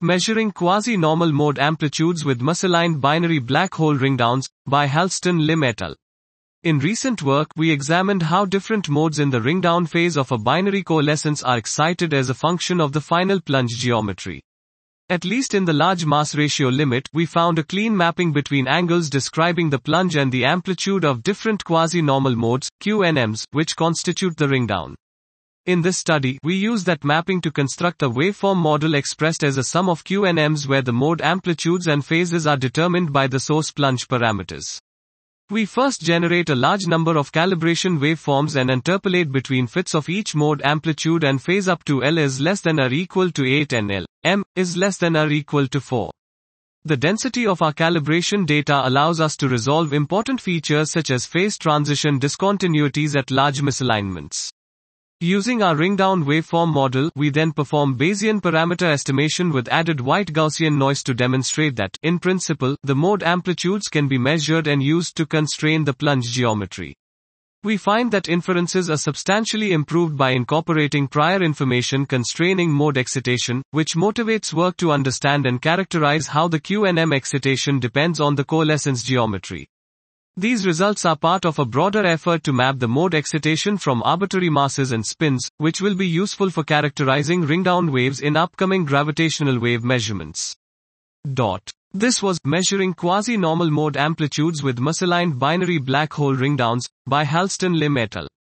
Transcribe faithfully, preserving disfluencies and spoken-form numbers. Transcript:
Measuring Quasi-Normal Mode Amplitudes with Misaligned Binary Black Hole Ringdowns, by Halston Lim et al. In recent work, we examined how different modes in the ringdown phase of a binary coalescence are excited as a function of the final plunge geometry. At least in the large mass ratio limit, we found a clean mapping between angles describing the plunge and the amplitude of different quasi-normal modes, Q N Ms, which constitute the ringdown. In this study, we use that mapping to construct a waveform model expressed as a sum of Q N Ms where the mode amplitudes and phases are determined by the source plunge parameters. We first generate a large number of calibration waveforms and interpolate between fits of each mode amplitude and phase up to L is less than or equal to eight and L, M, is less than or equal to four. The density of our calibration data allows us to resolve important features such as phase transition discontinuities at large misalignments. Using our ringdown waveform model, we then perform Bayesian parameter estimation with added white Gaussian noise to demonstrate that, in principle, the mode amplitudes can be measured and used to constrain the plunge geometry. We find that inferences are substantially improved by incorporating prior information constraining mode excitation, which motivates work to understand and characterize how the Q N M excitation depends on the coalescence geometry. These results are part of a broader effort to map the mode excitation from arbitrary masses and spins, which will be useful for characterizing ringdown waves in upcoming gravitational wave measurements. Dot. This was Measuring Quasi-Normal Mode Amplitudes with Misaligned Binary Black Hole Ringdowns, by Halston Lim et al.